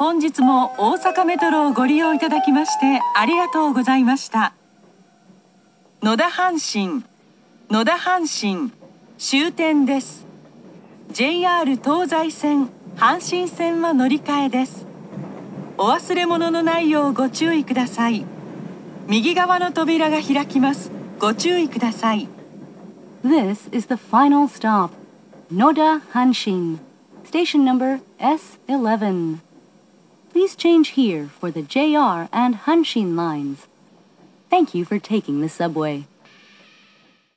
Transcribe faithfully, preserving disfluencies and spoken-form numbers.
本日も大阪メトロをご利用いただきましてありがとうございました。野田阪神、野田阪神、終点です。ジェイアール 東西線、阪神線は乗り換えです。お忘れ物のないようご注意ください。右側の扉が開きます。ご注意ください。 This is the final stop, Noda Hanshin, station number S eleven. Please change here for the J R and Hanshin lines. Thank you for taking the subway.